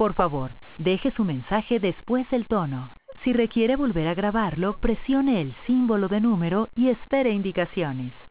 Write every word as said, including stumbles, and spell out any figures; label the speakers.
Speaker 1: Por favor, deje su mensaje después del tono. Si requiere volver a grabarlo, presione el símbolo de número y espere indicaciones.